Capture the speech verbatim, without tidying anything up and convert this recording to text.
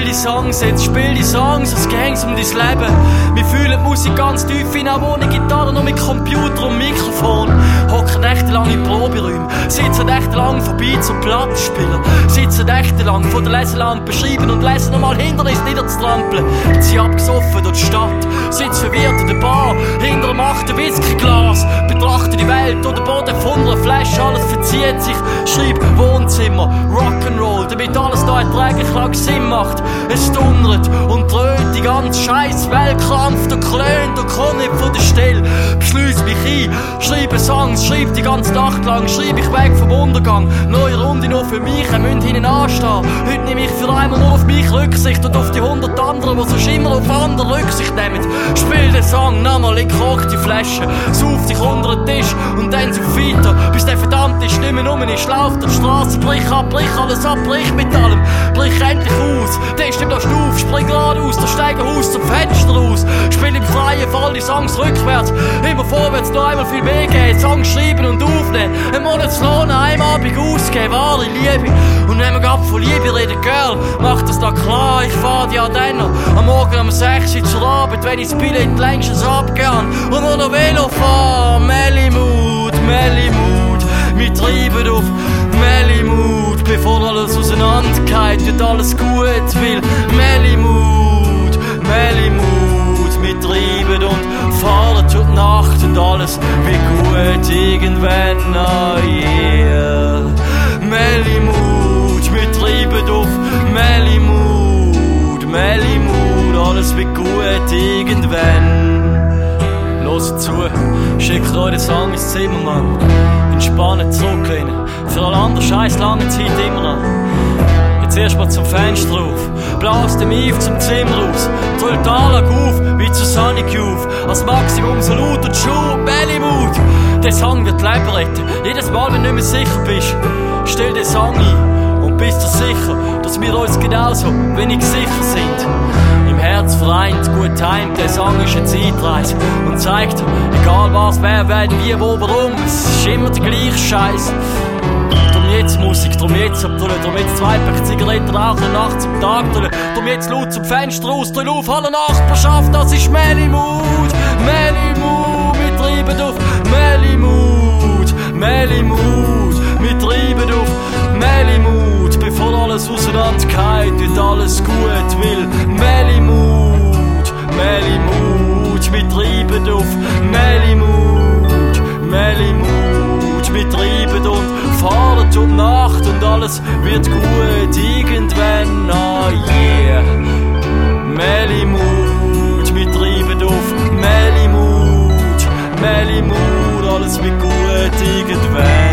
die Songs jetzt, spiel die Songs, es ging's um dein Leben. Wir fühlen die Musik ganz tief in, auch ohne Gitarre, nur mit Computer und Mikrofon. Hocken nächtelang in Proberäumen, sitzen nächtelang vorbei zum Plattenspieler. Sitzen nächtelang vor der Leselampe, schreiben und lesen nochmal Hindernis niederzutrampeln. Sie abgesoffen durch die Stadt, sitzt verwirrt in der Bar, hinter dem achten Whiskyglas. Betrachte die Welt oder Boden von einer Flasche, alles verzieht sich. Schreib Wohnzimmer, Rock'n'Roll, damit alles da erträglich lang Sinn macht. Es donnert und dröhnt, die ganze scheiß Welt krampft und klönt und kommt nicht von der Stelle. Beschließ mich ein, schreibe Songs, schreib die ganze Nacht lang, schreib ich weg vom Untergang. Neue Runde nur für mich, ihr müsst hinten anstehen. Heute nehme ich für einmal nur auf mich Rücksicht und auf die hundert anderen, die sonst immer auf andere Rücksicht nehmen. Spiel den Song, nochmal, ich koch die Flasche, sauf dich unter den Tisch und dann sauf weiter, bis der verdammte Stimme um ist. Lauf der Straße, brich ab, brich alles ab, brich mit allem, brich endlich aus. Dann stimm da Stuf, spring geradeaus, da steige Haus zum Fenster raus. Spiel im freien Fall die Songs rückwärts, immer vorwärts, noch einmal viel mehr gehen. Songs schreiben und aufnehmen, einen Monatslohn einem Abend ausgeben, wahre Liebe. Und wenn wir grad von Liebe reden, Girl, mach das da klar, ich fahr die Ardennen am Morgen um sechs Uhr zur Arbeit, wenn ich das Billett längstens abgern und nur noch Velo fahr. Mellimut, Mellimut, wir treiben auf Mellimut, bevor alles auseinandergeht und alles gut will. Mellimut, Mellimut, wir treiben und fahren durch die Nacht und alles wird gut irgendwann, oh yeah. Mellimut, wir treiben auf Mellimut, Mellimut, alles wird gut irgendwann. Hört zu, schickt euch den Song ins Zimmer, Mann. Entspannen, zurücklehnen, für alle anderen scheiß lange Zeit immer noch. Jetzt erst mal zum Fenster auf, blast dem Eve zum Zimmer raus, drückt die Anlage auf, wie zu Sonic Youth, als Maximum so laut und Schuh, Mellimut. Der Song wird Leben retten, jedes Mal, wenn du nicht mehr sicher bist, stell den Song ein und bist du sicher, dass wir uns genauso wenig sicher sind. Im Herz vereint, gut heimt, der Song ist eine Zeitreise und zeigt, egal was, wer, wen, wie, wo, warum, es ist immer der gleiche Scheiß. Drum jetzt Musik, drum jetzt abtullen, drum jetzt zwei Pack Zigaretten rauchen, nachts am Tag tullen, drum jetzt laut zum Fenster raus, drüll auf alle Nachbarschaft, das ist Mellimut, Mellimut, wir treiben auf Mellimut, Mellimut, wir treiben auf Mellimut, bevor alles auseinandergeht und alles gut will. Mellimut, Mellimut, wir treiben auf Mellimut, Mellimut, wir treiben und fahren durch die Nacht und alles wird gut irgendwann, oh yeah. Mellimut, wir treiben auf Mellimut, Mellimut, alles wird gut irgendwann.